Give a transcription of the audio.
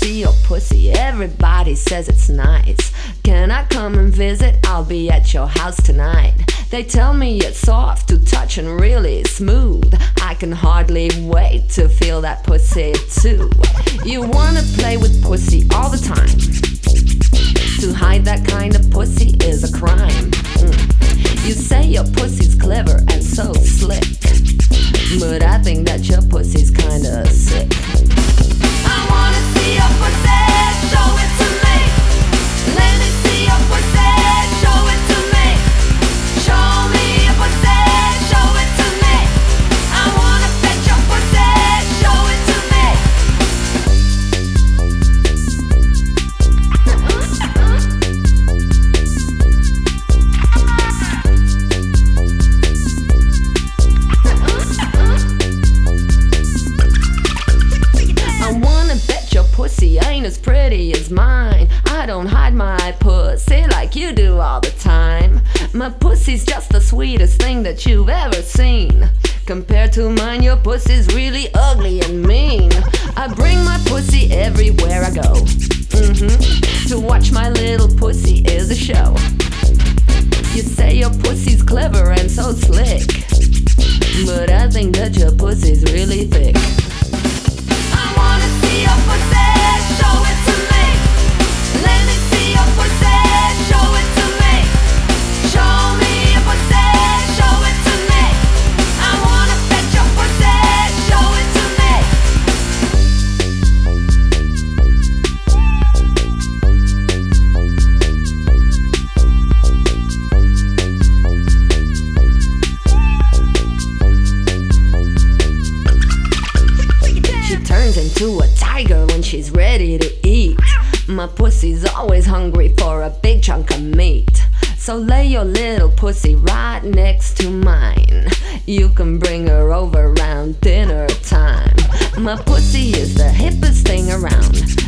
see your pussy, everybody says it's nice. Can I come and visit? I'll be at your house tonight. They tell me it's soft to touch and really smooth. I can hardly wait to feel that pussy too. You wanna play with pussy all the time. To hide that kind of pussy is a crime. You say your pussy's clever and so slick, but I think that your pussy's kinda sick. I wanna see your pussy, show it to me. Let me see your pussy, show it to me. Show me your pussy, show it to me. I wanna pet your pussy, show it to me. Pussy ain't as pretty as mine. I don't hide my pussy like you do all the time. My pussy's just the sweetest thing that you've ever seen. Compared to mine, your pussy's really ugly and mean. I bring my pussy everywhere I go. To watch my little pussy is a show. You say your pussy's clever and so slick, but I think that your pussy's really thick. I wanna see your pussy, show it to me. Let me see your pussy, show it to me. Show me your pussy, show it to me. I wanna pet your pussy, show it to me. She turns into a tiger when she's ready to eat. My pussy's always hungry for a big chunk of meat. So lay your little pussy right next to mine. You can bring her over around dinner time. My pussy is the hippest thing around.